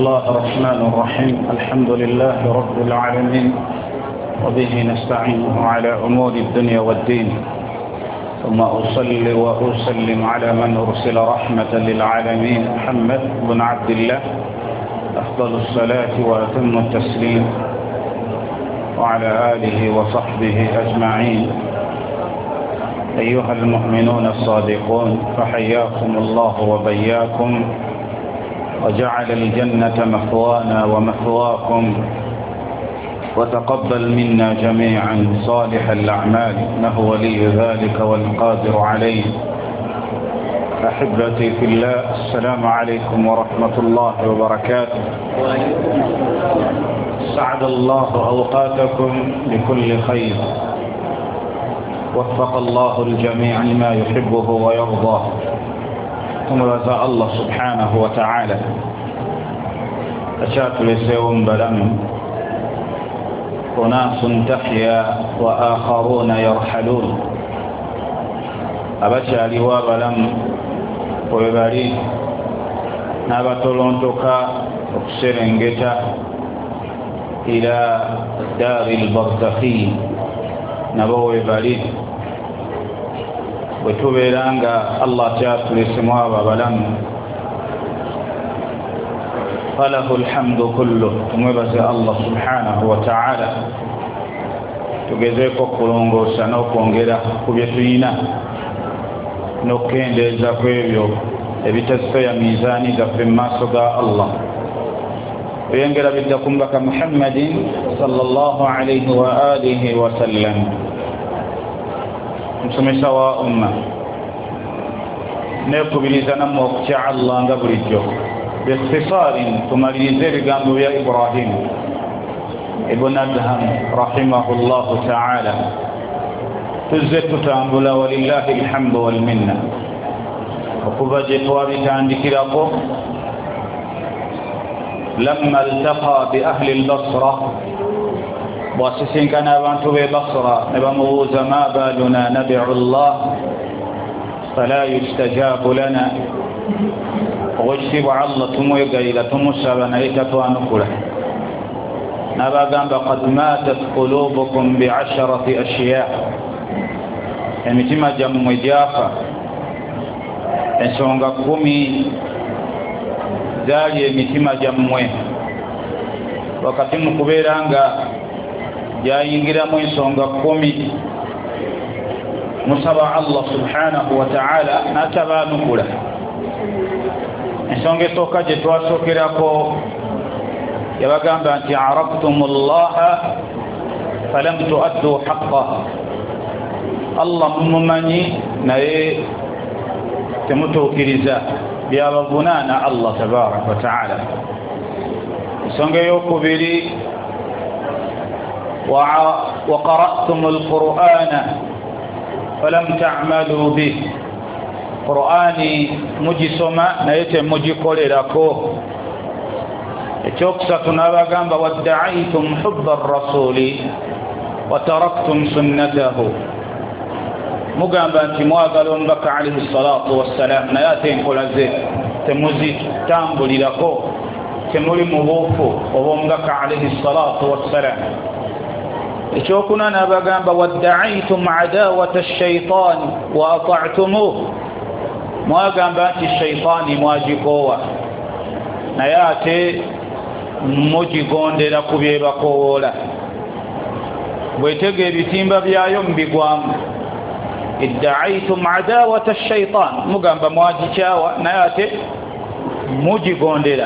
الله الرحمن الرحيم الحمد لله رب العالمين وبه نستعين على أمور الدنيا والدين ثم أصلي وأسلم على من أرسل رحمة للعالمين محمد بن عبد الله أفضل الصلاة وأتم التسليم وعلى آله وصحبه أجمعين. أيها المؤمنون الصادقون فحياكم الله وبياكم وجعل الجنة مثوانا ومثواكم وتقبل منا جميعا صالح الأعمال إنه ولي ذلك والقادر عليه. أحبتي في الله السلام عليكم ورحمة الله وبركاته. سعد الله أوقاتكم بكل خير وفق الله الجميع لما يحبه ويرضاه. ثم رضى الله سبحانه وتعالى أشات لسيوم بلم أناس تحيا وآخرون يرحلون أبشى لوا بلم ويبالي نابتلونتك وكسرنجتا إلى دار البرزخي نبوي بالي وتبيرانغا الله تعالى سموا بلم فله الحمد كله ومبزي الله سبحانه وتعالى tugezeko kulongoosa n'okwongera ku bye tulina n'okukendeeza ku ebyo ebitazisoya miizaani gaffe mu maaso ga Allah. Oyengera bidda ku mbaka Muhammadin sallallahu alayhi wa alihi wa sallam, musomesa wa umma, neekubiriza nammwe okutya Allah nga bulijjo. باختصار تمريز بجانب يا إبراهيم ابن أدهم رحمه الله تعالى تزت تنبلا ولله الحمد والمنة وكبجت وابتان ذكركم لما التقى بأهل البصرة واسسين كان بانتو ببصرة نبموز ما بالنا ندعو الله فلا يستجاب لنا وجتب الله تمويقا تمسابنا يتطوانكولا نبغان قد ماتت قلوبكم ب10 أشياء emitima jammwe gyafa ensonga 10 zaali emitima jammwe wakati mukubeera nga gyayingiramu ensonga 10 musaba Allah subhanahu wa ta'ala n'atabaanukula. ensonga esooka gye twasookerako yabagamba nti araftum allaha falam tuaddu haqqa, Allah mumumanyi naye temutuukiriza byabavunaana Allah tabaraka wa ta'ala. ensonga ey'okubiri wa qara'tum alqur'ana falam ta'malu bih, Qur'ani mujisoma naye temugikolerako. ekyokusatu n'abagamba wadda'aytum hubba ar-rasuli wa taraktum sunnatahu, mugamba nti mwagala omubaka alayhi salatu wassalam naye ate enkola ze temuzitambulirako, temuli mu buufu obw'omubaka alayhi salatu wassalam. ekyokuna n'abagamba wadda'aytum adawata ash-shaytan wa ata'tumuhu, mwagamba nti shaytaani mwagikoowa naye ate mugigondera ku byebakowoola. bwetega ebitimba byayo mubigwamu. idda'aytum adawata ash-shaytan, mugamba mwagikyawa naye ate mugigondera.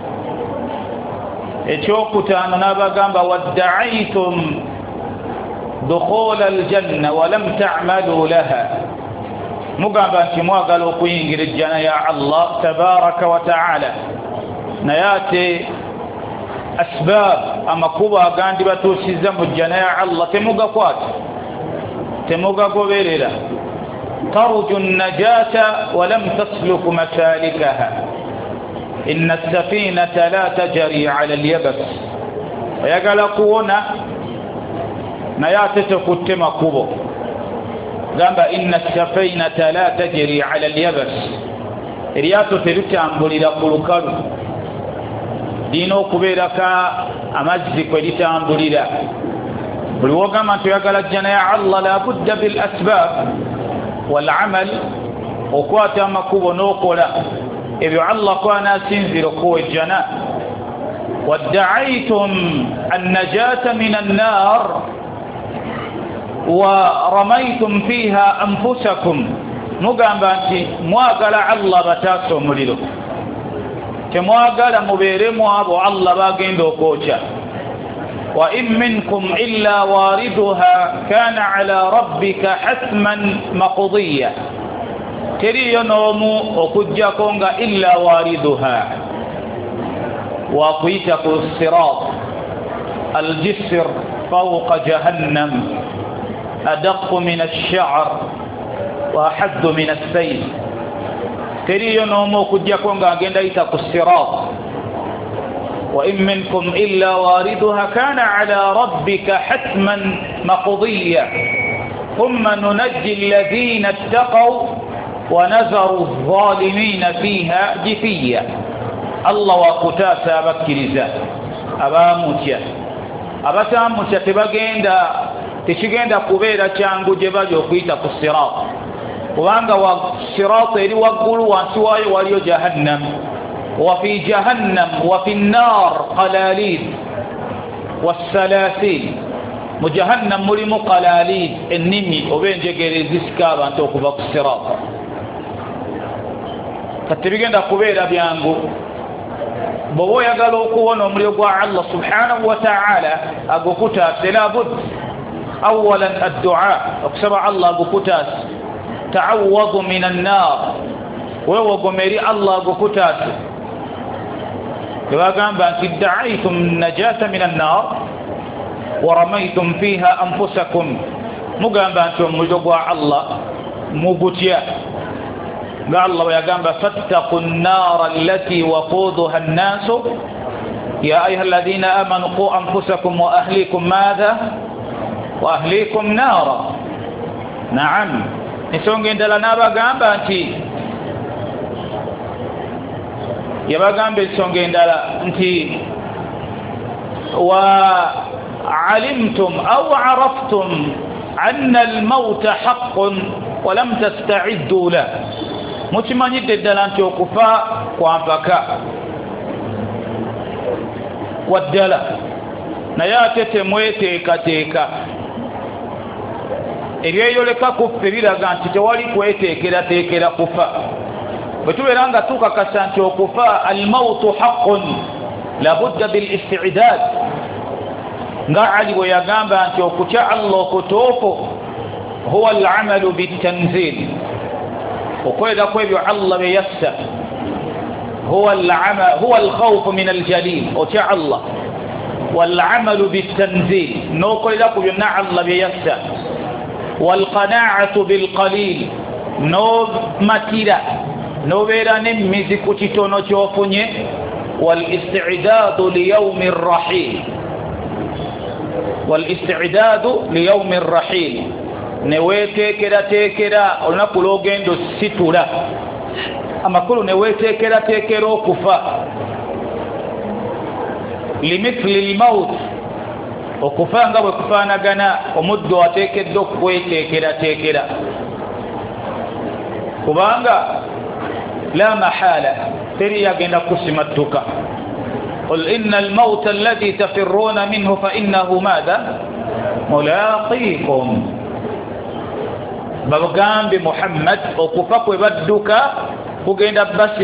ekyokutaano n'abagamba wadda'aytum dukhula aljanna wa lam ta'malu laha, mugamba nti mwagala okuyingira ejjana ya Allah tabaraka wa ta'ala naye ate asbaab amakubo agandi batuusiza mu jjana ya Allah temugakwata, temugagoberera. tarju an-najata wa lam tasluku masalikaha, inna as-safinata la tajri 'ala al-yabas, oyagala kuwona naye ate tekutte makubo. gamba inna as-safinata la tajri 'ala al-yabas, eryato teritambulira ku lukalu. dino kuberaka amazzi kwelitambulira buli wogamba nti oyagala jjana ya Allah la budda bil asbab wal amal okwata amakubo n'okola ebyo Allah kwana asinzira okuwa ejjana wadda'aytum an-najata min an-nar wa ramaytum fiha anfusakum mugamba nti mwagala Allah bataasa omuliro temwagala mubeeremu abo Allah bagenda okwokya wa in minkum illa wariduha kana ala rabbika hatman maqdiya teriyo n'omu okujjako nga illa wariduha wakuyita ku sirat aljisr fawqa jahannam adaqqu min ash-sha'r wa ahaddu min as-sayl teriyo n'omu okujjako nga agenda yita ku sirat وإن منكم إلا واردها كان على ربك حتما مقضيا ثم ننجي الذين اتقوا ونذر الظالمين فيها جثيا الله وقتاسا بكرزا أبامتيا أبتامتيا تشيغندا كبيرا كانغو جبال يقيتا في الصراط وانغا والصراط يلي وقلوا وانسواي وليو جهنم وفي جهنم وفي النار قلاليد والسلاسل مجهنم ملم قلاليد النمي وبين جيري زيسكابا انتو كبا الصراط كتبيغندا كبيرا بيانغو بابو يقالوا كوانا مريقوا الله سبحانه وتعالى أقو كتاس لابد أولا الدعاء اكسبع الله أقو كتاس تعوض من النار وهو قميري الله أقو كتاس وقام بأن ادعيتم النجاة من النار ورميتم فيها أنفسكم مقام بأنتم مجبوا الله مقتيا قال الله ويقام فاتقوا النار التي وقودها الناس يا أيها الذين آمنوا قوا أنفسكم وأهليكم ماذا وأهليكم نارا نعم نسونغين دلنا بقام بأنتي يبقى بسونغين دلا انتي وعلمتم أو عرفتم أن الموت حق ولم تستعدوا له متمني دلا انتي وكفاء وانفكاء والدلا نياتي مويتيكا تيكا ebyeyooleka kuffe biraga nti tewali kweteekerateekera kufa bwe tubeera nga tukakasa nti okufa almautu haqqun labudda bilistidad nga Ali bwe yagamba nti okutya Allah okutuufu huwa alamalu bitanzil okwera kwebyo Allah bye yassa huwa alkhawfu min aljalil otya Allah والعمل بالتنزيل نوكل لكم يمنع الله بيسا والقناعة بالقليل نو متيرا نو بيران مزيكوتي تونو تشوفوني والاستعداد ليوم الرحيل والاستعداد ليوم الرحيل نويته كده تكدا ونقول اوغندو سيتولا اما كل نويته كده تكرو كفا لمثل الموت okufanga bwe kufaanagana omuddo ateekeddwa okweteekerateekera kubanga la mahala teri yagenda kusimattuka qul inna almauta alladhi tafirruna minhu fa innahu madha mulaqikum bagambe Muhammad okufa kwe badduka kugenda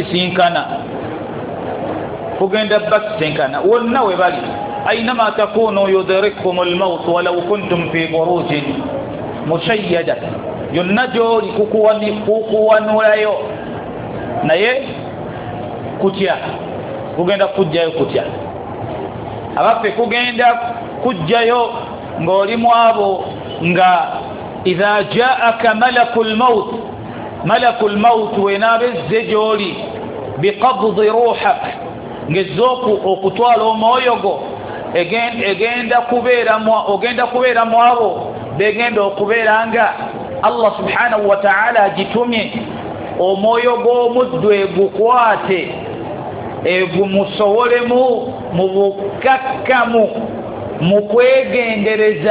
basisinkana wonna we bali أينما تكونوا يدرككم الموت ولو كنتم في بروج مشيدة ينجو لكوكوانولايو naye kutya kugenda kujjayo kutya abaffe kugenda kujjayo ng'olimu abo nga idha jaaka malakul maut wenabezze gy'oli biqabdi ruhak ng'ezooku okutwala omwoyo gwo egenda kubeera mu abo begenda okubeera nga Allah subhanahu wa ta'ala agitumye omwoyo gw'omuddu egukwate egumusobolemu mu bukakkamu mu kwegendereza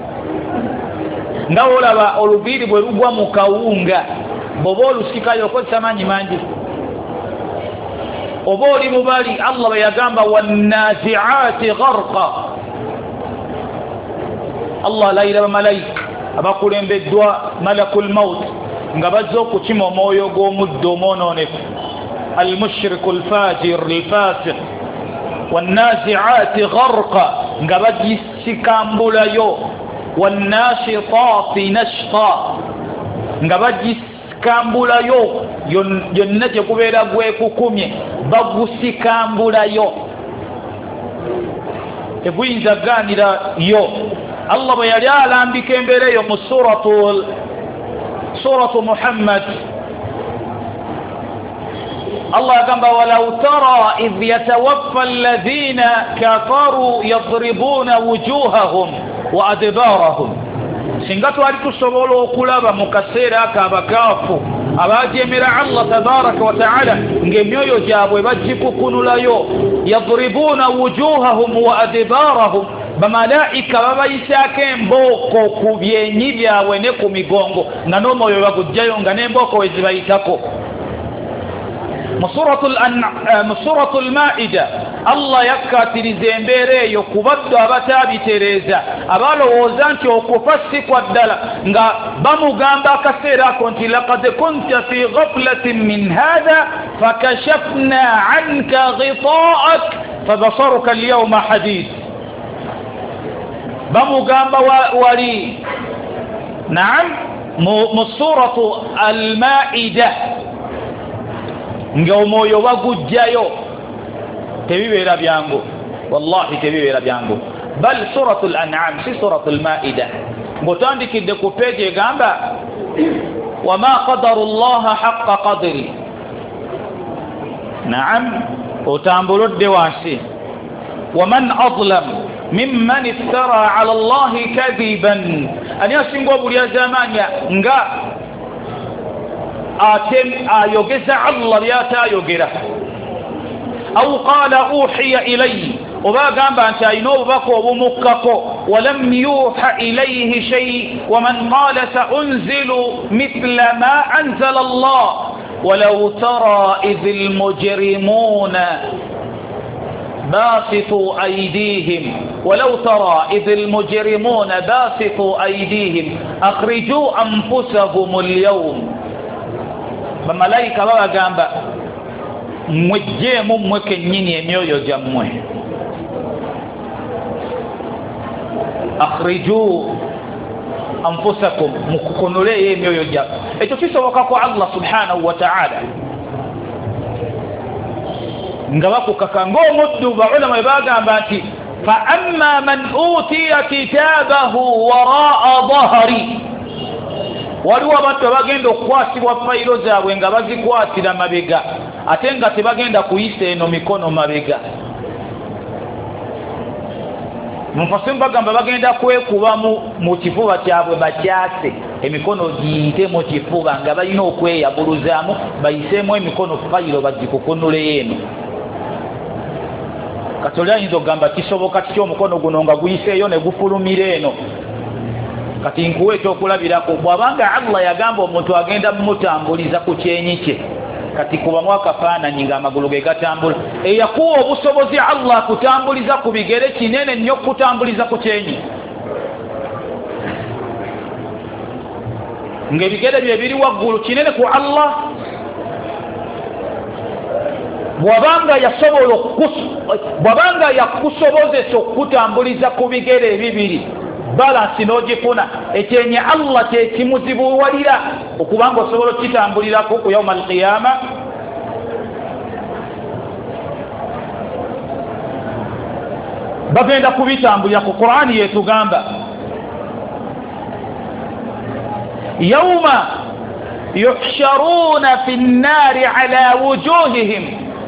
nga olaba olubiri bwe lugwa mu kawunga boba olusikayo okozesa maanyi mangi oba oli mubali Allah bwe yagamba wannazi'ati gharqa Allah alayira bamalayika abakulembeddwa malakul maut nga bazze okukima omwoyo gw'omuddo omwononefu almushriku alfajir alfasiq wannazi'ati gharqa nga bagisikambulayo wannashitati nashta nga bagisikambulayo yonna gyekubeera gwekukumye bagusikambulayo teguyinza ganira yo Allah bwe yali alambika embeera eyo mu suratu Muhammad Allah agamba walau tara idh yatawaffa alladhina kafaru yadribuna wujuhahum wa adbarahum singa twali tusobola okulaba mu kaseera ako abakaafu abajeemera Allah tabaraka wa taala ng'emyoyo gyabwe bagikukunulayo yadribuna wujuhahum wa adbarahum bamalaika babayisaako embooko ku byenyi byabwe ne ku migongo nga n'omwoyo bagujjayo nga n'embooko we zibayitako mu suratul Maida Allah yakkatiriza embeera eyo ku baddu abataabitereeza abalowooza nti okufa si kwa ddala nga bamugamba akaseera ako nti laqad kunta fi ghaflatin min hadha fakashafna anka ghita'ak fabasaruka alyawma hadid bamugamba wali naam mu suratu al-Maida nga omwoyo bagujjayo tebibeera byangu wallahi tebibeera byangu bal suratul an'am si suratul Maida ngotandikidde ku page egamba wama qadaru llaha haqqa qadri naam otambulodde wansi waman adlam mimman iftara ala allahi kadiban ani asinga obulyazamanya nga ayogeza Allah byatayogera au qala uhiya ilayhi oba gamba nti ayina obubaka obumukkako walam yuha ilayhi shay waman qala saunzilu mithla ma anzala Allah walau tara idhil mujrimuna باسطوا أيديهم ولو ترى إذ المجرمون باسطوا أيديهم أخرجوا أنفسهم اليوم bamalayika babagamba mwejjeemu mmwe kennyini emyoyo gyammwe akhriju anfusakum mukukonoleyo emyoyo gyammwe ekyo kisoboka ku Allah subhanahu wa ta'ala nga bakukaka ng'omuddu baulama bwe bagamba nti fa amma man utiya kitabahu waraa dhahri waliwo abantu abagenda okukwasibwa fayiro zaabwe nga bazikwatira mabega ate nga tebagenda kuyisa eno mikono mabega munfasimu bagamba bagenda kwekuba mu kifuba kyabwe bakyase emikono giyite mu kifuba nga balina okweyabuluzaamu bayiseemu emikono fayiro bagikukunuleyo eno katoli ayinza okugamba kisoboka kityo omukono guno nga guyiseeyo ne gufulumira eno kati nkuwe ekyokulabirako bw'abanga Allah yagamba omuntu agenda mumutambuliza ku kyenyi kye kati kubamu akafaananyi ng'amagulu ge gatambula eyakuwa obusobozi Allah kutambuliza ku bigere kinene nnyo kutambuliza ku kyenyi ng'ebigere bye biri waggulu kinene ku Allah bw'abanga yakusobozesa okutambuliza ku bigere ebibiri balansi n'ogifuna ekyenye Allah kyekimuzibuwalira okubanga osobola okitambulirako ku yawma alqiyama bagenda kubitambulira ku Qur'ani yetugamba yawma yuhsharuna fi nnari ala wujuhihim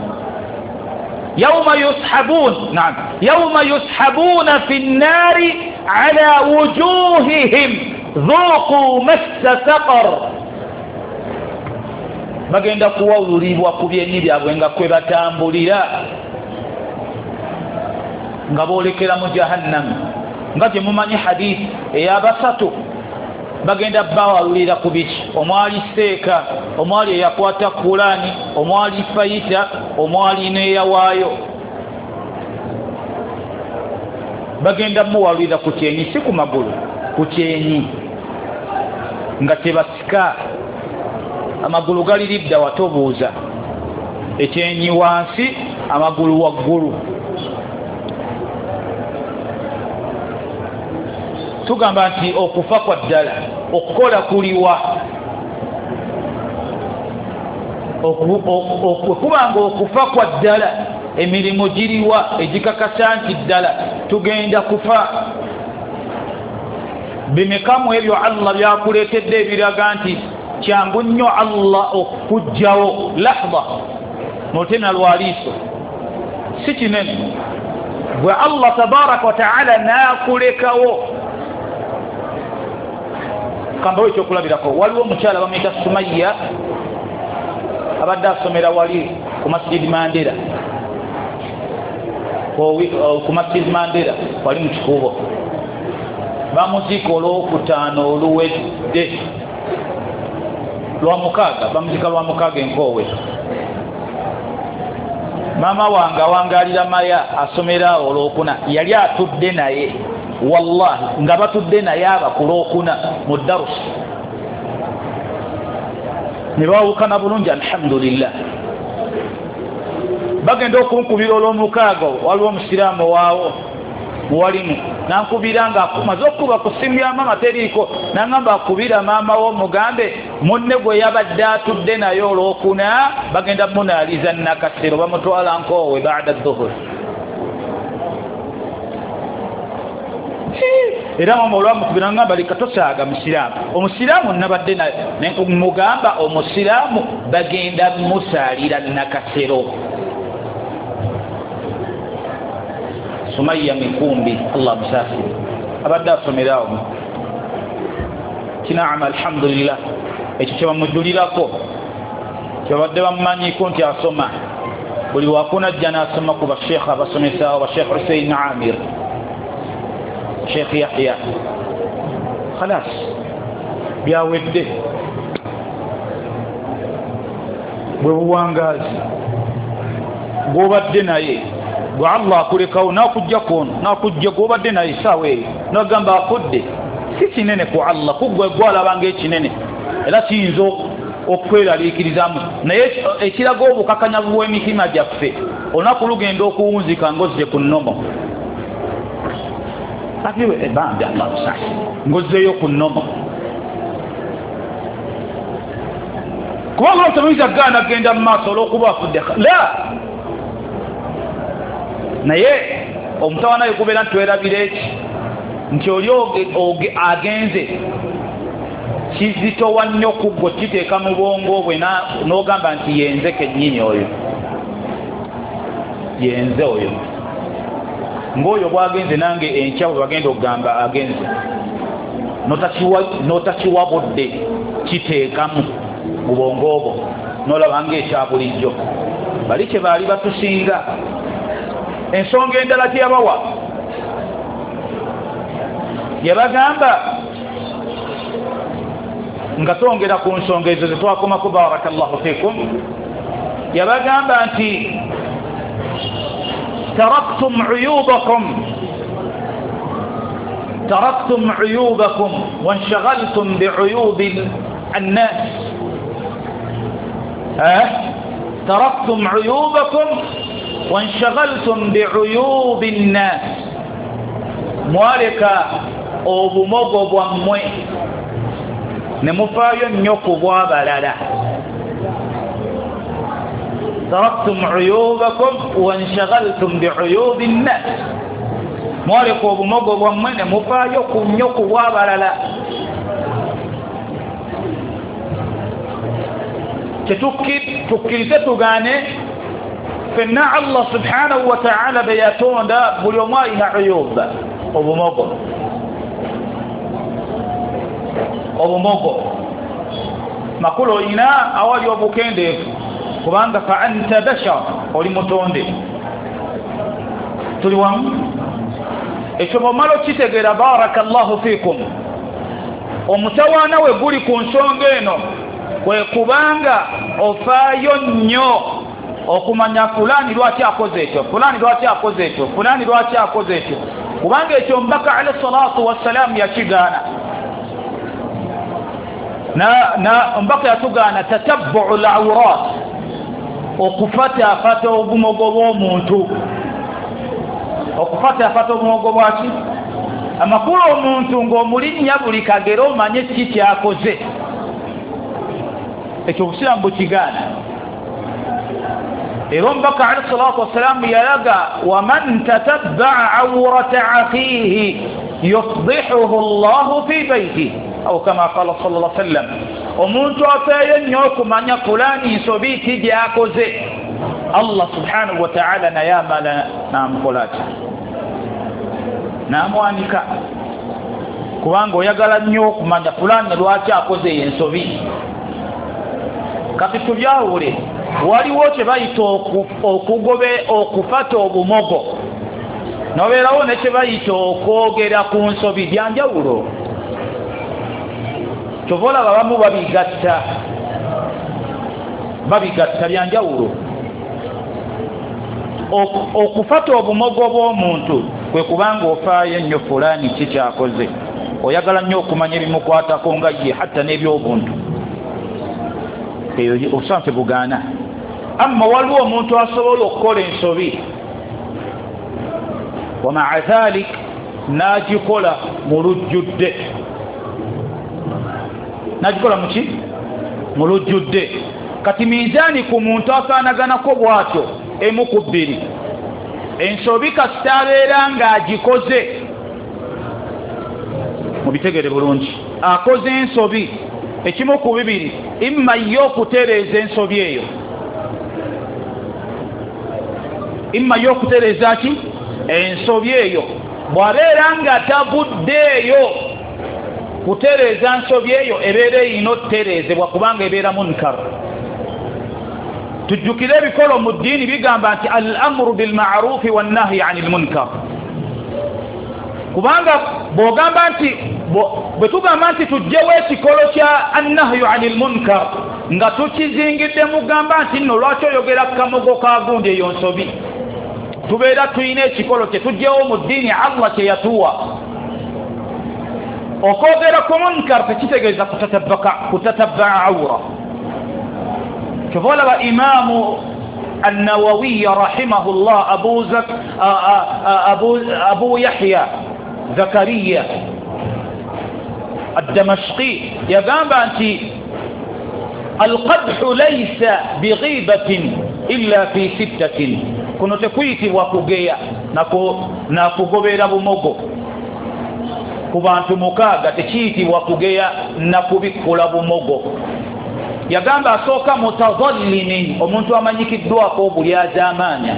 يوم يسحبون نعم يوم يسحبون في النار على وجوههم ذوقوا مس سقر bagenda kuwawulibwa ku byenyi byabwe nga kwe batambulira nga boolekera mu jahannam nga gye mumanyi hadithi ey'abasatu bagenda bawawulira ku biki omwali seeka omwali eyakwata kulani omwali fayita omwali neyawaayo bagenda muwawulira ku kyenyi si ku magulu ku kyenyi nga tebasika amagulu gali lidda watobuuza ekyenyi wansi amagulu waggulu tugamba nti okufa kwa ddala okukola kuliwa okubanga okufa kwa ddala emirimu giriwa egikakasa nti ddala tugenda kufa bimekamu ebyo Allah byakuleetedde ebiraga nti kyangu nnyo Allah okujjawo lahda mutena lwaliiso si kinene gwe Allah tabaraka wa taala naakulekawo kambawo ekyokulabirako waliwo omukyala bamuyita Sumayya abadde asomera wali ku Masjid Mandela ku Masjid Mandela wali mu kikuubo bamuziika olwokutaano oluwedde lwamukaaga bamuziika lwamukaaga enkoowe maama wange awangalira maya asomera olwokuna yali atudde naye wallahi nga batudde naye abakulokuna mu darusi ne bawukana bulungi alhamdulillah bagenda okunkubira olw'omukaaga waliwo omusiraamu waawo muwalimu nankubira nga maze okuba ku ssimu ya maama teriiko nangamba akubira maama wo mugambe munne gwe yabadde atudde naye olwokuna bagenda munaaliza nakasero bamutwala nkoowe baada dhuhur era mama olwamukubira ngamba leka tosaaga musiraamu omusiraamu nabadde naye mugamba omusiraamu bagenda musaalira nakasero Sumayya Mikumbi Allah musafiri abadde asomerawo kinaama alhamdulillah ekyo kyebamujulirako kyebadde bamumanyiko nti asoma buli wakunajja n'asoma ku basheekh abasomesaawo basheekh Hussein Amir Sheikh Yahya khalas byawedde bwe buwangazi bw'obadde naye gwe Allah akulekawo nakujja kono nakujja gwobadde naye saawa eyo nagamba afudde si kinene ku Allah kugwe gwalabanga ekinene era kiyinza okweraliikirizamu naye ekiraga obukakanyavu bw'emitima gyaffe olunaku lugenda okuwunzika ngozze ku nnomo afiwe ebambi Allah musasi ngozzeeyo ku nnomo kubanga omusomizi agaana agenda mu maaso olw'okuba afudde la naye omutawana yekubeera nti werabira eki nti oli agenze kizitowa nnyo kuggwe kiteeka mu bwongo bwe n'ogamba nti yenze kennyini oyo yenze oyo ng'oyo bwagenze nange enkya bwe bagenda okugamba agenze notakiwabudde kiteekamu mu bwongo obwo n'olabanga ekya bulijjo bali kye baali batusinga ensonga endala teyabawa yabagamba nga twongera ku nsonga ezo zetwakomako barakallahu fikum yabagamba nti taraktum uyubakum wanshaghaltum biuyubi annas taraktum uyubakum wanshaghaltum biuyubi nnas mwaleka obumogo bwammwe ne mufaayo nnyo ku bw'abalala taraktum uyubakum wanshaghaltum biuyubi nnas mwaleka obumogo bwammwe ne mufaayo nnyo ku bw'abalala tukkirize tugaane fenna Allah subhanahu wa ta'ala beyatonda buli omu alina uyuba obumogo makulu ina awali obukendeefu kubanga fa anta bashar oli mutonde tuli wamu ekyo bw'omala okitegeera barakallahu fikum omutawaana we guli ku nsonga eno kwe kubanga ofaayo nnyo okumanya fulani lwaki akoze ekyo fulani lwaki akoze ekyo fulani lwaki akoze ekyo kubanga ekyo mbaka alayhi salatu wassalam yakigaana na mbaka yatugaana tatabbu'u al-awrat okufata obumogo bw'omuntu okufata obumogo bwaki amakulu omuntu ng'omulinnya buli kagero omanye kiki kyakoze ekyo obusiraamu bukigaana era omubaka alayhi salatu wassalamu yalaga waman tatabba'a awrata akhihi yufdihuhu Allahu fi baytihi aw kama qala sallallahu alayhi wasallam omuntu afeeyo nnyo okumanya fulani nsobi ki gyakoze Allah subhanahu wa ta'ala naye amala namukolaki namwanika kubanga oyagala nnyo okumanya fulani lwaki akoze ensobi kati tubyawule waliwo kye bayita okufata obumogo nobeerawo ne kye bayita okwogera ku nsobi byanjawulo kyobola babamu babigatta byanjawulo okufata obumogo bw'omuntu kwe kubanga ofaayo ennyo fulani kikyakoze oyagala nnyo okumanya ebimukwatako nga ye hatta n'ebyobuntu eyo obusanfe bugaana amma waliwo omuntu asobola okukola ensobi wamaa dhalik n'agikola mu lujjudde n'agikola muki mu lujjudde kati miizaani ku muntu afaanaganako bw'atyo emu ku bbiri ensobi kasita abeera ng'agikoze mubitegere bulungi akoze ensobi ekimu ku bibiri imma ye okutereeza ensobi eyo imma ye okutereeza ki ensobi eyo bw'abeera nga tabuddeeyo kutereeza nsobi eyo ebeera eyina okutereezebwa kubanga ebeera munkar tujjukire ebikolo mu ddiini bigamba nti al amru bilma'rufi wannahyi anil munkar kubanga bw'ogamba nti bwe tugamba nti tujjewo ekikolo kya annahyu anil munkar nga tukizingidde mugamba nti nno lwaki oyogera kamogo ka gundi eyo nsobi tubeera tulina ekikolo kye tujjewo mu ddiini Allah kye yatuwa okwogera ku munkar tekitegeeza kutatabba'a awra كفولة إمام النووي رحمه الله أبو يحيى زكريا الدمشقي يقام أنت القدح ليس بغيبة إلا في 6 كنت تكويتي وكوغيا نكوغوبير أبو موغو كبانت مكاغا تكيتي وكوغيا نكوبيكول أبو موغو yagamba asooka mutadhallimin omuntu amanyikiddwako obulyazaamaanya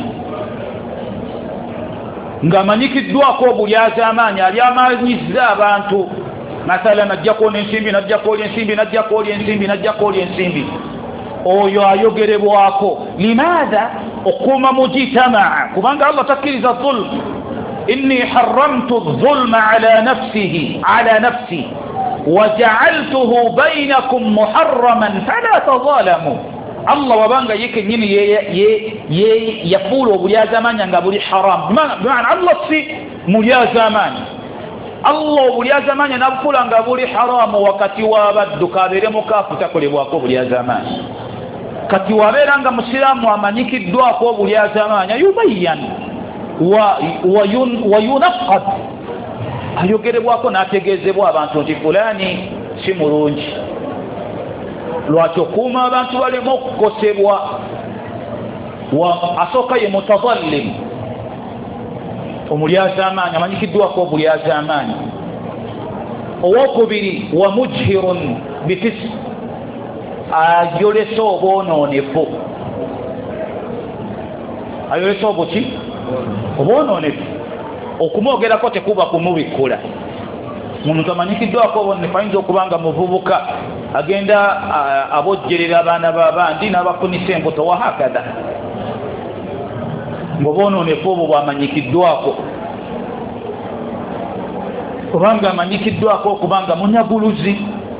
ng'amanyikiddwako obulyazaamaanya ali amanyizza abantu masala najja kwona ensimbi najja kwolya ensimbi najja kwolya ensimbi najja kwolya ensimbi oyo ayogerebwako limaadha okuuma mujitamaa kubanga Allah takkiriza dhulm inni harramtu dhulma ala nafsi وجعلته بينكم محرما فلا تظالموا الله وبانغا يك نيني يفول وبليا زمان ينغا بلي حرام بمعنى الله سي مليا زمان الله وبليا زمان ينفول ينغا بلي حرام وكتي وابد كابير مكافو تكولبواكو بليا زمان كتي وابيرanga مسلم وامانyikiddwako بليا زمان يبين وينقض ayogerebwako n'ategeezebwa abantu nti fulani si mulungi lwaki okuuma abantu balema okukosebwa asooka ye mutadhallim omulyazaamaanyi amanyikiddwako obulyazaamaanyi owokubiri wa mujhirun bifis ayolesa obwonoonefu ayolesa obuki obwonoonefu okumwogerako tekuba kumubikkula omuntu amanyikiddwako obwonoonefu ayinza okubanga muvubuka agenda abojjerera abaana b'abandi n'abafunisa embuto wa hakadha ng'obwononefu obwo bwamanyikiddwako kubanga amanyikiddwako okubanga munyaguluzi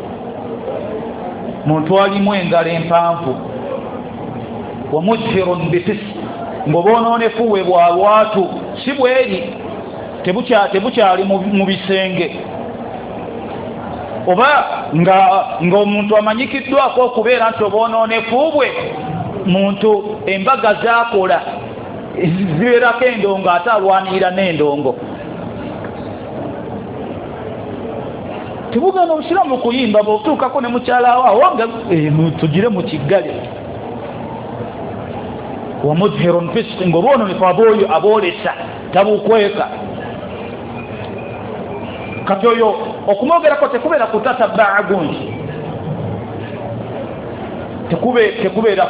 muntu alimu engalo empanvu wa mujhirun bifis ng'obwononefu bwe bwa lwatu si bweri tebukyali mu bisenge oba ng'omuntu amanyikiddwako okubeera nti obwononefu bwe muntu embaga zakola zibeerako endongo ate alwanirira n'endongo tebugana obusiramu kuyimba bw'otuukako ne mukyalawo awonga tugire mu kiggale wa mudhirun fisq ng'obwononefu ab'oyo aboolesa tabukweka kati oyo okumwogerako tekubeera kutatabaa gungi tekubeera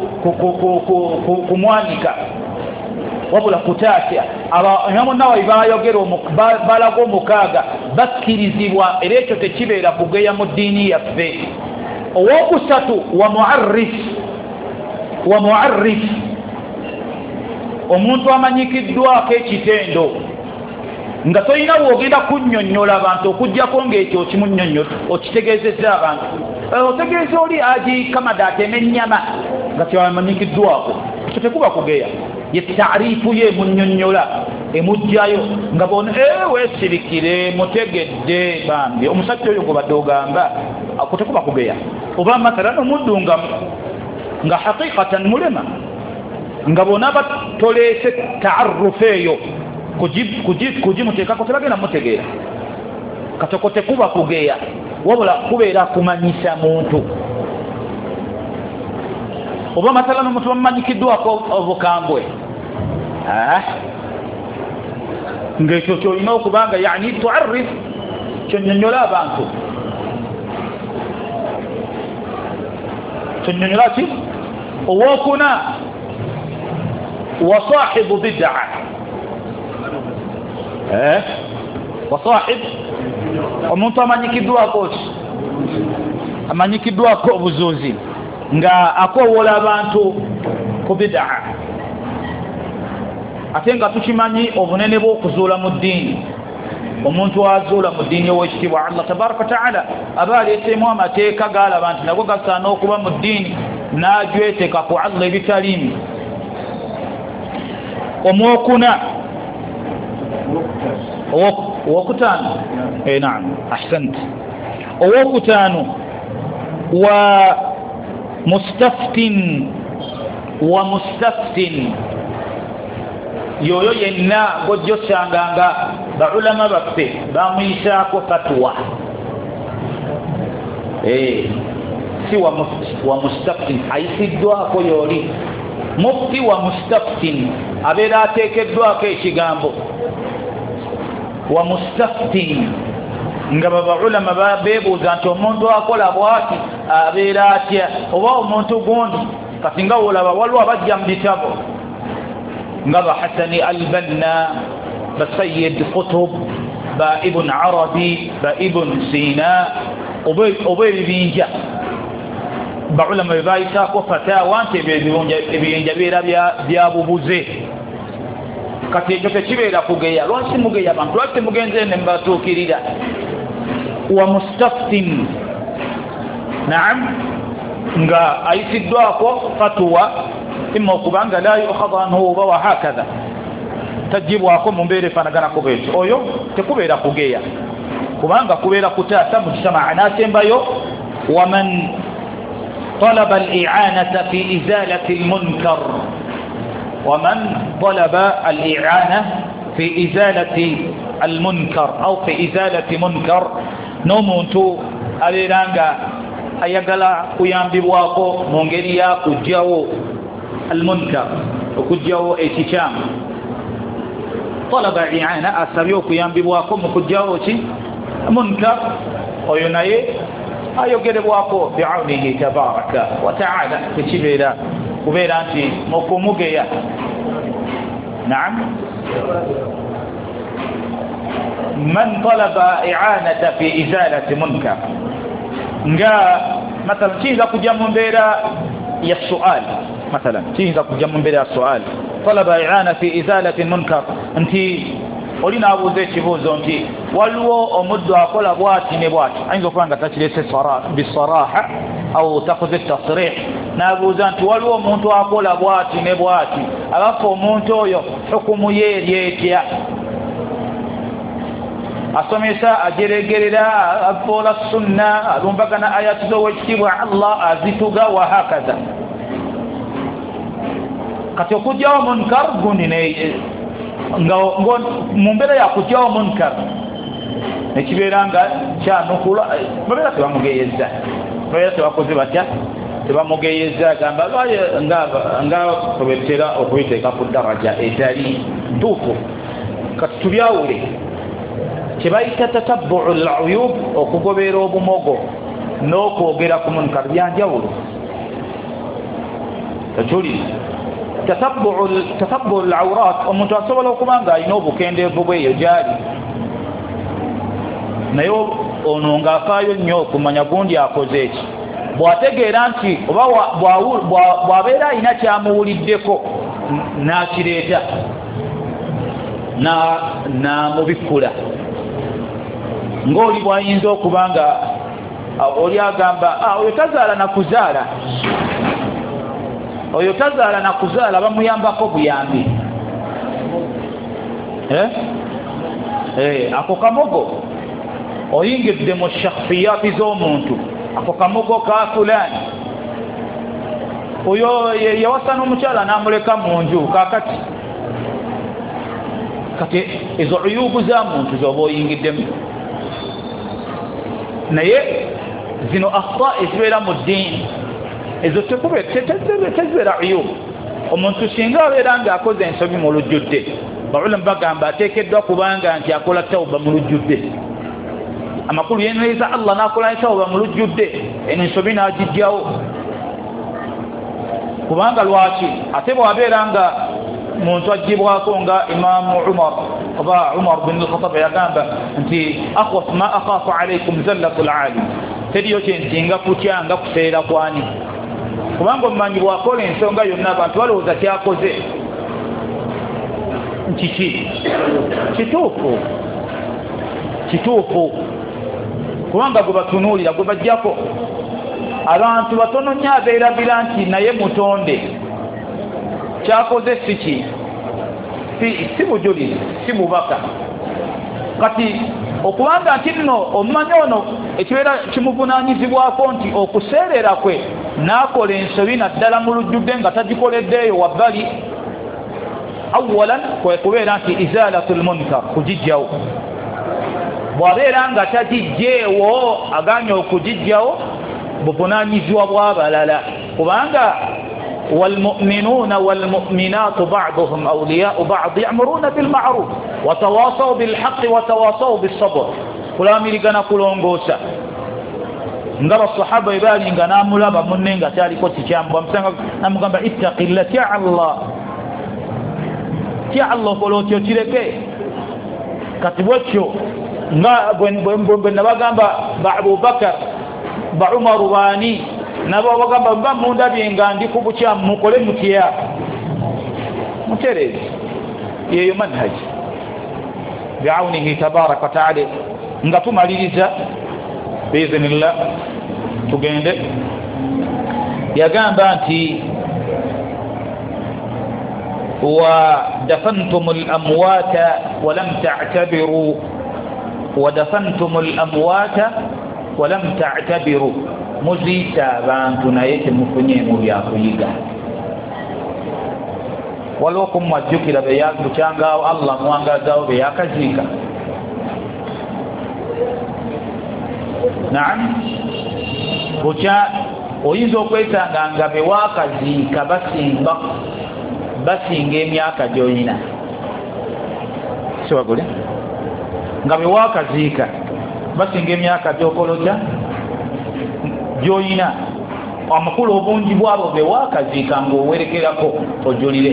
kumwanika wabula kutaatya abamunnawayi balaga omukaaga bakkirizibwa era ekyo tekibeera kugeya mu ddiini yaffe owokusatu wa muarrif omuntu amanyikiddwako ekitendo nga tolina bwogenda kunnyonnyola abantu okugjako ng'ekyo okimunnyonnyola okitegeezezza abantu otegeeza oli agikamada atema ennyama nga kyamanyikiddwako ekyo tekuba kugeya ye taarifu ye munnyonnyola emugjayo nga bona weesirikire mutegedde bambi omusajja oyo gwe badde ogamba tekuba kugeya oba mathalan omuddu nga haqiqatan mulema nga bona batoleese taarufu eyo kugimuteekako tebagenda mutegeera katoko tekuba kugeya wabula kubeera kumanyisa muntu oba mathalan omuntu bamumanyikiddwako obukambwe ng'ekyo kyolina okubanga yani tuarrif kyonnyonnyola abantu kyonnyonnyola ki owokuna wasahibu bid'a wasahib omuntu amanyikiddwako obuzuuzi nga akoowola abantu ku bid'a ate nga tukimanyi obunene bw'okuzuula mu ddiini omuntu azuula mu ddiini ow'ekitiibwa Allah tabaraka wa ta'ala aba aleeseemu amateeka gaalaba nti nago gasaana okuba mu ddiini n'ajweteeka ku Allah ebitaliimu omwokuna owokutaano naam ahsant owokutaano wa mustaftin yoyo yenna gojja osanganga baulama baffe bamuyisaako fatwa si wa mustaftin ayisiddwako yooli mufti wa mustaftin abeera ateekeddwako ekigambo wa mustaftin nga baulama beebuuza nti omuntu akola bwati abeera atya oba omuntu gundi kati nga olaba waliwo abajja mu bitabo nga ba Hasani al-Banna ba Sayyid Qutb ba Ibn Arabi ba Ibn Sina oba ebibinja baulama bebayisaako fatawa nti ebibinja bibeera byabubuze kati ekyo tekibeera kugeya lwaki mugeya abantu lwaki temugenze ne mbatuukirira wa mustaftin naam nga ayisiddwako fatwa imma okubanga la yukhadha anhu oba wa hakadha tajibwako mu mbeera efanaganako bwetyo oyo tekubeera kugeya kubanga kubeera kutaasa mu kisamaa n'asembayo waman طلب الإعانة في إزالة المنكر ومن طلب الإعانة في إزالة المنكر أو في إزالة منكر نومونتو أليرانغا أيقلا كيامبيبواكو مونغيريا كجاو المنكر وكجاو اتشام طلب إعانة أسابيو كيامبيبواكو مكجاو منكر ويناي ayogerebwako bi'aunihi tabaraka wa ta'ala tekibeera kubeera nti mukumugeya naam man talaba i'anata fi izalati munkar nga mathalan kiza kujja mu mbeera ya sual mathalan kiza kujja mu mbeera ya sual talaba i'ana fi izalati munkar nti olina abuuza ekibuuzo nti waliwo omuddu akola bwati ne bwati ayinza okuba nga takirese bisaraha au takhudhi tasrih nabuuza nti waliwo omuntu akola bwati ne bwati alafu omuntu oyo hukumu ye eryetya asomesa ajeregerera afola sunna alumbagana ayati z'owekitiibwa Allah azituga wa hakaza kati okujjawo munkar gundi nga mu mbeera yakujjawo munkar nekibeera nga kyanukula babeera tebamugeyeza babeera tebakoze batya tebamugeyeza gamba nga bwebitera okubiteeka ku daraja etali ntuufu kati tubyawule kyebayita tatabbu'u al-uyub okugoberera obumogo n'okwogera ku munkar byanjawulo tekuli tatabbu'u al-awrat omuntu asobola okuba nga alina obukendeevu bweyo gyali naye ono ng'afaayo nnyo okumanya gundi akoze eki bw'ategeera nti oba bw'abeera alina kyamuwuliddeko n'akireeta n'amubikkula ng'oli bw'ayinza okuba nga oli agamba oyo tazaala na kuzaala bamuyambako buyambi ako kamogo oyingidde mu shakhsiyati z'omuntu ako kamogo ka fulani oyo yawasa n'omukyala n'amuleka mu nju kakati kati ezo uyubu za muntu zoba oyingiddemu naye zino akhta ezibeera mu ddiini ezo tezibeera uyubu omuntu singa abeera ng'akoze ensobi mu lujjudde baulamu bagamba ateekeddwa kubanga nti akola tawuba mu lujjudde amakulu yenyweza Allah n'akola tawuba mu lujjudde eno ensobi n'agijjawo kubanga lwaki ate bw'abeera nga muntu agibwako nga Imaamu Umar oba Umar bin al-Khattab yagamba nti akhwaf ma akhafu alaykum zallatul alim teriyo kyensinga kutya nga kuseera kwani kubanga omumanyi bwakola ensonga yonna abantu balowooza kyakoze nkiki kituufu kubanga gwe batunuulira gwe bajjako abantu batono nnyo abeerabira nti naye mutonde kyakoze siki si bujulizi si bubaka kati okubanga nti nno omumanyi ono ekibeera kimuvunaanyizibwako nti okuseerera kwe n'akola ensobi naddala mu lujjudde nga tagikoleddeeyo wabbali awalan kwe kubeera nti izalatul munkar kugijjawo bw'abeera nga tagijjeewo aganye okugijjawo buvunaanyizibwa bw'abalala kubanga والمؤمنون والمؤمنات بعضهم أولياء بعض يأمرون بالمعروف وتواصوا بالحق وتواصوا بالصبر كل أمريكنا كلونغوسا ngaba الصحابة ibali nga namulaba munne nga taliko kikyambo amsanga namugamba ittaqilla ya Allah kolotyo kireke kati bwekyo nga bwe nabagamba Abu Bakar ba Umar wani nabo bagamba mba mundabye nga ndi ku bukyamu mukole mutya muterezi yeyo manhaj bi'aunihi tabarak wa ta'ala nga tumaliriza biiznillah tugende yagamba nti wa dafantumul amwata wa lam ta'tabiru wa dafantumul amwata wa lam ta'tabiru muzita abantu naye temufunye mu byakuyiga waliwo kumwajjukira beyakukyangaawo Allah muwangazaawo beyakaziika naam bukya oyinza okwetanga nga bewakaziika basinga emyaka gy'olina siwagule nga bewakaziika basinga emyaka gy'okolotya gy'olina amakulu obungi bwabo bewakaziika ng'owerekerako ojulire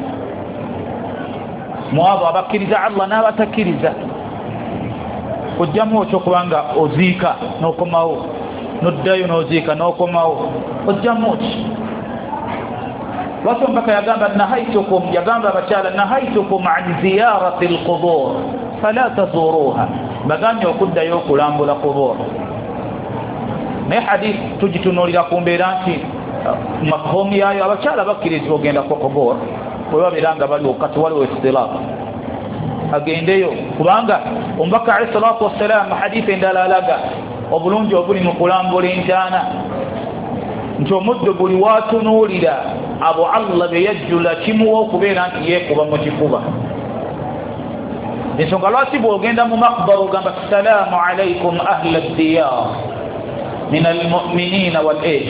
mu abo abakkiriza Allah n'abatakkiriza ojjamu okyo kubanga oziika n'okomawo noddayo nozika nokomawo ojjamuti watu mpaka yagamba nahaitukum yagamba bachala nahaitukum an ziyarati alqubur fala tazuruha baganya okuddayo okulambula qubur ne hadith tujitunulira kumbeera nti makomi yayo abachala bakirizibwa ogenda ku qubur bwe biranga bali wakati waliwo istilaf agendeyo kubanga ombaka alayhi salatu wassalam hadith endala alaga obulungi obuli mu kulambula entaana nti omuddo buli watunuulira abo Allah beyajjula kimuwa okubeera nti yeekuba mu kifuba ensonga lwaki bw'ogenda mu makbar ogamba assalaamu alaykum ahla ad-diyar min almu'minina wal-ish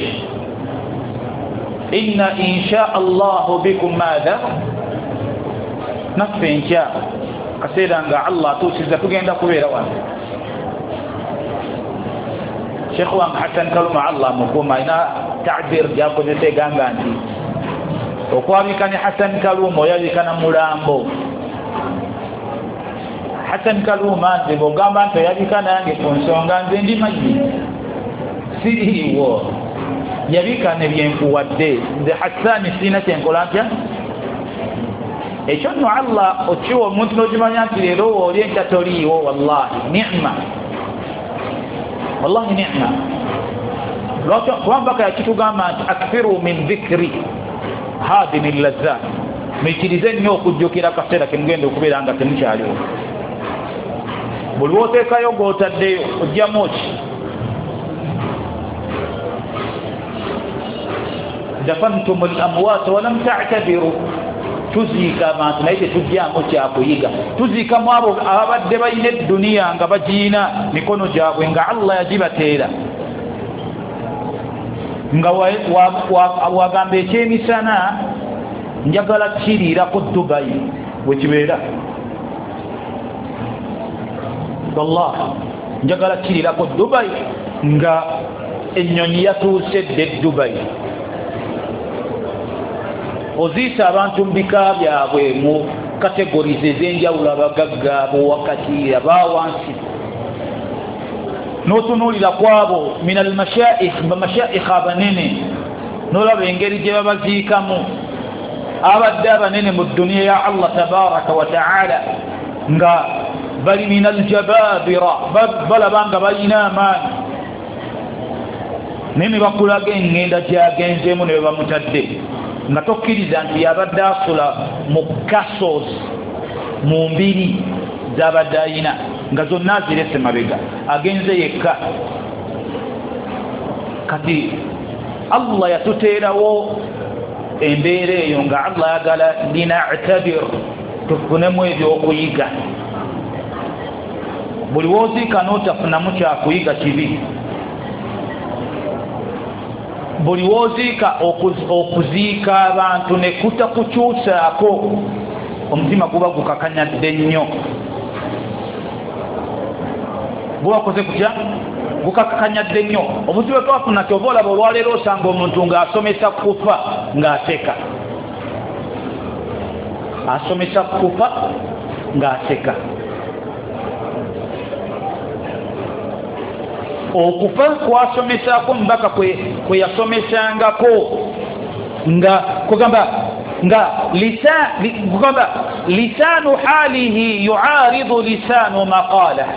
inna insha Allah bikum madha naffe nkya kaseera nga Allah atuusiza tugenda kubeera wano Sheikh wa Hassan Kaluma Allah mukuma ina ta'bir yakozese ganga nti okwabikani Hassan Kaluma yabikana mulambo Hassan Kaluma nze bogamba nti yabikana yange ku nsonga nze ndi maji siriwo yabikane byenkuwadde nze Hassan sina kyenkola ntya ekyo nno Allah okiwa omuntu n'okimanya nti leero oli enkya toliiwo wallahi ni'ma wallahi ni'ma kubanga yakitugamba nti akthiru min dhikri hadini llazzat mwikirize nnyo okujjukira akaseera kemugenda okubeera nga temukyaliwo buli woteekayo gw'otaddeyo ojjamu ki dafantum al-amwat wa lam ta'tabiru tuziika abantu naye tetujjaamu kyakuyiga tuziikamu abo ababadde balina edduniya nga bagiina mikono gyabwe nga Allah yagibateera nga wagamba ekyemisana njagala kiriira ku Dubai wekibeera wallahi njagala kiriira ku Dubai nga ennyonyi yatuuse dde Dubai oziisa abantu mbika byabwe mu categories ez'enjawulo abagagga abo wakati abawansi n'otunuulira kwabo min almashaikh abanene n'olaba engeri gye babaziikamu abadde abanene mu dduniya ya Allah tabaraka wa ta'ala nga bali min aljababira balaba nga balina amaanyi naye ne bakulaga engenda gyagenzeemu ne bamutadde nga tokkiriza nti yabadde asula mu castles mu mbiri z'abadde ayina nga zonna azirese mabega agenze yekka kati Allah yatuteerawo embeera eyo nga Allah yagala lina'tabir tufunemu ebyokuyiga buli woziika n'otafunamu kyakuyiga kibi buli woziika okuziika abantu ne kutakukyusaako omutima guba gukakanyadde nnyo gubakoze kutya gukakanyadde nnyo obuzibu twafuna kyova olaba olwaleero osanga omuntu ng'asomesa kufa ng'aseka asomesa kufa ng'aseka okufa kwasomesako mbaka kwe yasomesangako nga kugamba nga kugamba lisanu halihi yuaridu lisanu maqala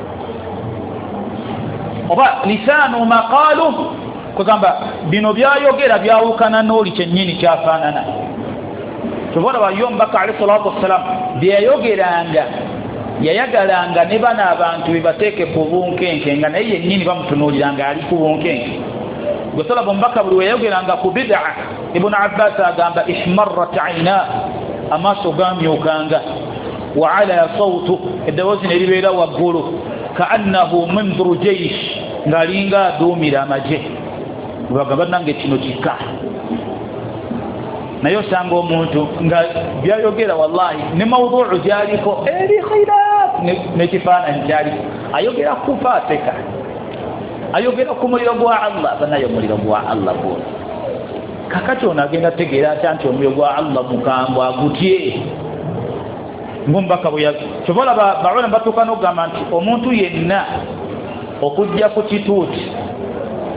oba lisanu maqalu kugamba bino byayogera byawukana n'oli kyennyini kyafaanana tubona bayombaka alayhi salatu wassalam byayogeranga yayagalanga ne bana abantu bibateeke ku bunkenke nga naye yennyini bamutunuuliranga ali ku bunkenke gwe bombaka buli weyayogeranga ku bid'a ibn Abbas agamba ihmarrat ayna amaaso gamyukanga wa ala sawtu eddoboozi ne libeera waggulu kaannahu mindru jaysh ng'alinga aduumira amaje bagamba nange kino kika naye osanga omuntu nga byayogera wallahi ne mawdu'u gyaliko eri khilaf nekifaananyi kyaliko ayogera kufa aseka ayogera ku muliro gwa Allah banaye omuliro gwa Allah gwo kakati ono agenda tegeera atya nti omuliro gwa Allah mukambwe agutye ngombaka kyobola baona batuuka n'okugamba nti omuntu yenna okujja ku kituuti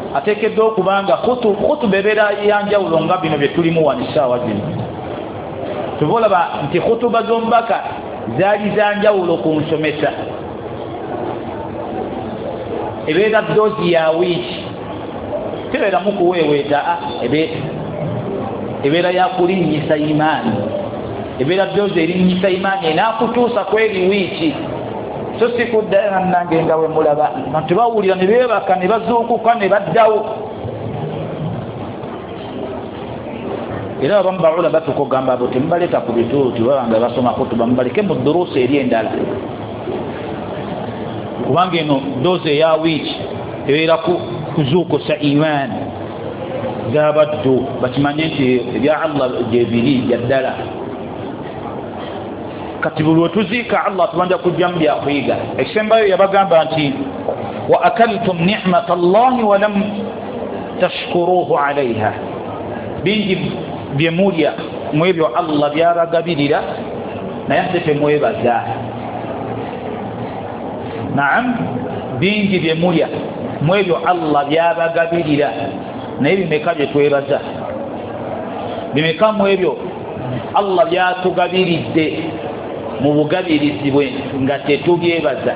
ateekeddwa okubanga khutuba ebeera yanjawulo nga bino bye tulimu wanisaawa zino. Tubolaba nti khutuba z'omubaka zaali zanjawulo ku nsomesa. Ebeera ddoozi ya wiiki, tebeeramu kuweeweeta, ebeera ya kulinnyisa imaani, ebeera ddoozi erinnyisa imaani enaakutuusa ku eri wiiki. So si kuddayo nange nga we mulaba bantu bawulira ne beebaka ne bazuukuka ne baddawo. Era abamu bawula batukogamba abo temubaleeta ku bituuti babanga basoma kutuba mubaleke mu duruusi eri endala, kubanga eno doozi eya wiiki ebeera kuzuukusa imaani z'abaddu bakimanye nti ebya Allah gyebiri byaddala. Kati buli wetuziika Allah tubanja kujjamu byakuyiga. Ekisembayo yabagamba nti wa akaltum ni'mata Allahi wa lam tashkuruhu alaiha, bingi byemulya mwebyo Allah byabagabirira naye ate temwebaza. Naam, bingi byemulya mwebyo Allah byabagabirira naye bimeka bye twebaza? Bimeka mwebyo Allah byatugabiridde mu bugabirizi bwe nga tetubyebaza?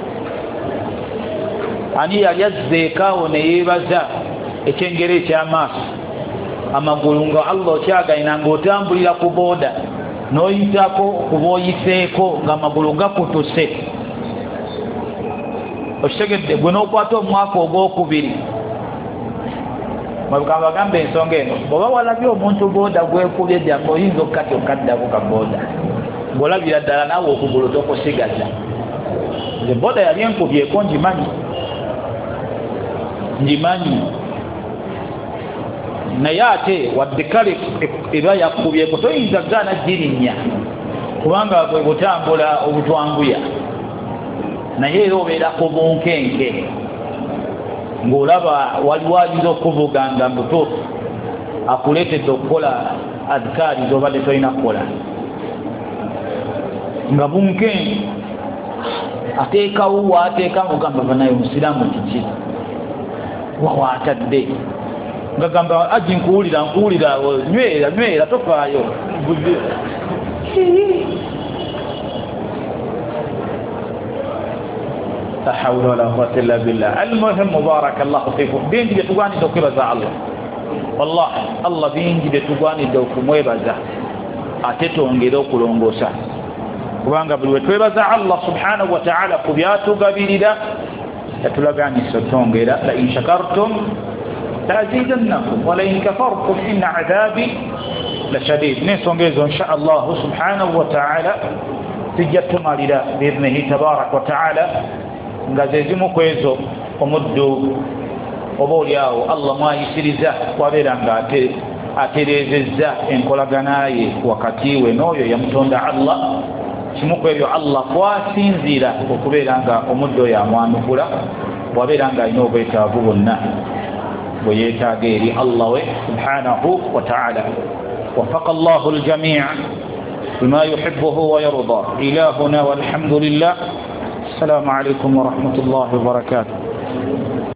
Ani yali azzeekaawo ne yeebaza ekyengero ekyamaaso, amagulu nga Allah okyagayina ng'otambulira ku booda n'oyitako kuba oyiseeko ng'amagulu gakutuse? Okitegedde gwe n'okwata omwaka ogwokubiri. Mwebukamba bagamba ensonga eno, bw'oba walabye omuntu booda gwekubye ddamba oyinza okukatya okaddako ka booda, ng'olabira ddala naawe okugulu tokusigaza. Nze booda yali enkubyeko ngimanyi naye ate wadde kale eba yakubyeko toyinza gaana girinnya kubanga bwe butambula obutwanguya, naye era obeera ku bunkenke ng'olaba waliwo ayinza okuvuga nga mutuufu akuleetedde okukola adhikaari z'obadde tolina kukola nga bunkenke. Ateekawo waateeka ng'ogamba banaye omusiraamu kiki wawaatadde nga gamba aji nkuwulira nywera tofaayo. La hawla wala quwwata illa billah. Almuhim, barakallahu fikum, bingi byetugwanidde okwebaza Allah. Wallahi Allah bingi byetugwanidde okumwebaza ate twongere okulongoosa, kubanga buli wetwebaza Allah subhanahu wa ta'ala ku byatugabirira yatulaganisa twongera. La in shakartum la'azidannakum wa la in kafartum inna adhabi lashadid. N'ensonga ezo insha Allah subhanahu wa ta'ala tujja tumalira biidhnihi tabaaraka wa ta'ala nga ze zimu ku ezo omuddu oba oliawo Allah mwayisiriza wabeera nga atereezezza enkolagana ye wakati we n'oyo yamutonda Allah. Kimu ku ebyo Allah kwasinziira okubeera nga omuddu oyo amwanukula wabeera nga alina obwetaavu bwonna bwe yeetaaga eri Allah we subhanahu wa ta'ala. وفق الله الجميع بما يحبه ويرضى. إلهنا والحمد لله. السلام عليكم ورحمة الله وبركاته.